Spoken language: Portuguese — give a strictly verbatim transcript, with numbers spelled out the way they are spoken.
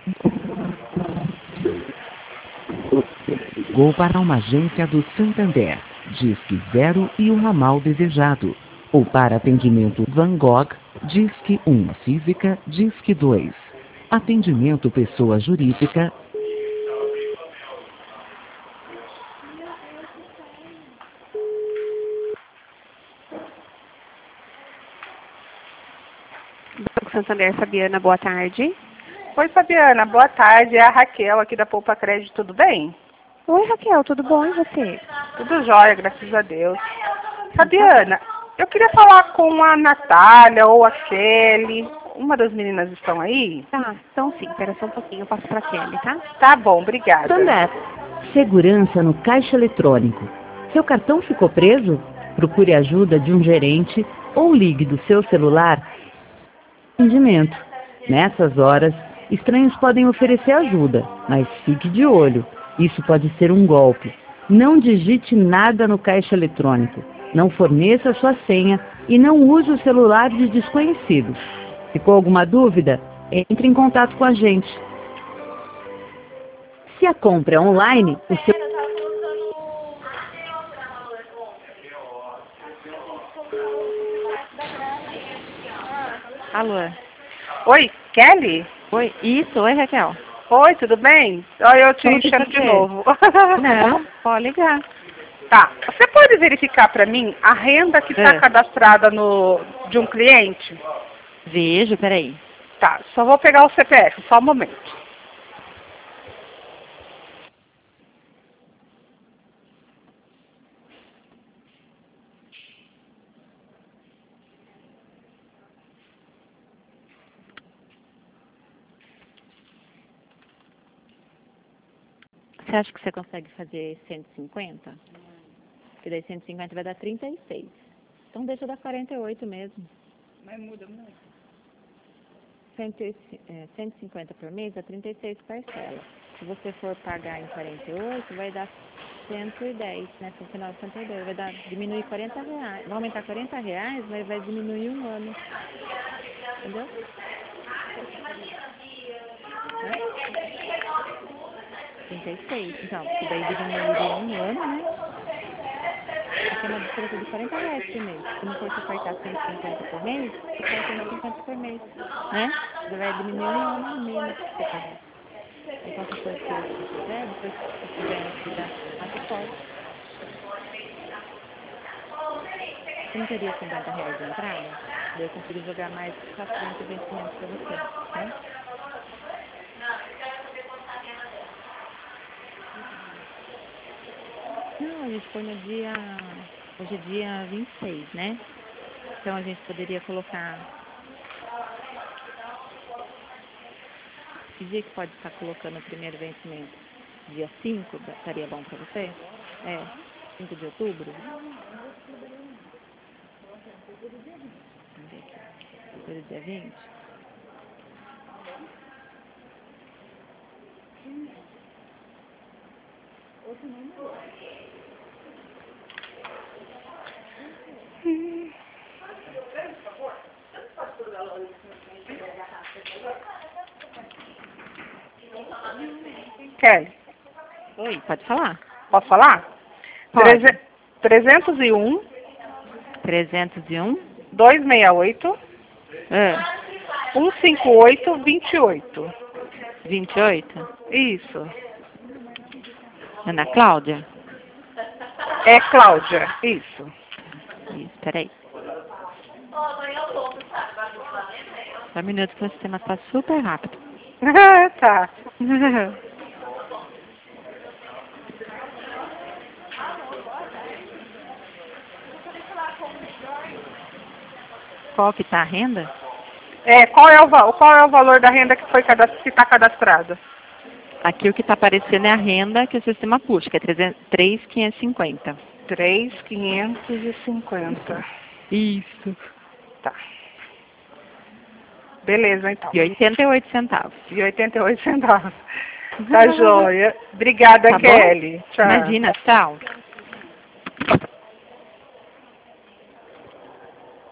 Ligou para uma agência do Santander, Disque Zero e o ramal desejado. Ou para atendimento Van Gogh, Disque um, Física, Disque dois. Atendimento pessoa jurídica. Banco Santander, Fabiana, boa tarde. Oi, Fabiana, boa tarde. É a Raquel aqui da Poupa Crédito, tudo bem? Oi, Raquel, tudo bom? E você? Tudo jóia, graças a Deus. Fabiana, eu queria falar com a Natália ou a Kelly. Uma das meninas estão aí? Tá, então sim, espera só um pouquinho, eu passo pra Kelly, tá? Tá bom, obrigada. Santander. Segurança no caixa eletrônico. Seu cartão ficou preso? Procure ajuda de um gerente ou ligue do seu celular. Atendimento. Nessas horas, estranhos podem oferecer ajuda, mas fique de olho. Isso pode ser um golpe. Não digite nada no caixa eletrônico. Não forneça sua senha e não use o celular de desconhecidos. Ficou alguma dúvida? Entre em contato com a gente. Se a compra é online, o seu... Alô? Oi, Kelly? Oi, isso, oi, Raquel. Oi, tudo bem? Olha, eu te Tudo enchendo de bem. novo. Não, pode ligar. Tá, você pode verificar para mim a renda que está É. cadastrada no, de um cliente? Vejo, peraí. Tá, só vou pegar o C P F, só um momento. Você acha que você consegue fazer cento e cinquenta? Porque daí cento e cinquenta vai dar trinta e seis. Então deixa dar quarenta e oito mesmo. Mas muda muito. cento e cinquenta por mês dá trinta e seis parcelas. Se você for pagar em quarenta e oito, vai dar cento e dez, né? cento e nove, cento e dois. Vai dar, diminuir quarenta reais. Vai aumentar quarenta reais, mas vai diminuir um ano. Entendeu? trinta e seis. Então, porque daí diminuiria um ano, né? Porque é uma diferença de quarenta reais por mês. Se não for se cortar cento e cinquenta por mês, você paga cento e cinquenta por mês, né? Você vai diminuir um ano no mínimo que você pagar. Então, se for que você quiser, depois que você tiver aqui da Atipod, você não teria cinquenta reais de entrada? Daí eu consigo jogar mais quatrocentos vencimentos para você, né? Não, a gente põe no dia... Hoje é dia vinte e seis, né? Então a gente poderia colocar... Que dia que pode estar colocando o primeiro vencimento? Dia cinco, estaria bom para você? É, cinco de outubro? Vamos ver aqui. Depois do dia vinte? Kelly, Oi, pode falar? posso falar? Pode. Treze- trezentos e um, trezentos e um? duzentos e sessenta e oito, É. cento e cinquenta e oito, vinte e oito. vinte e oito? Isso. Ana Cláudia? É Cláudia, isso. Isso, peraí. Só um minuto que o sistema está super rápido. Tá. Qual que tá a renda? É, qual é o, va- qual é o valor da renda que foi cadast- que está cadastrada? Aqui o que está aparecendo é a renda que o sistema puxa, que é três mil quinhentos e cinquenta. três mil quinhentos e cinquenta. Isso. Tá. Beleza, então. E oitenta e oito centavos. E oitenta e oito centavos. Tá joia. Obrigada, Tá bom? Kelly. Tchau. Imagina, tchau.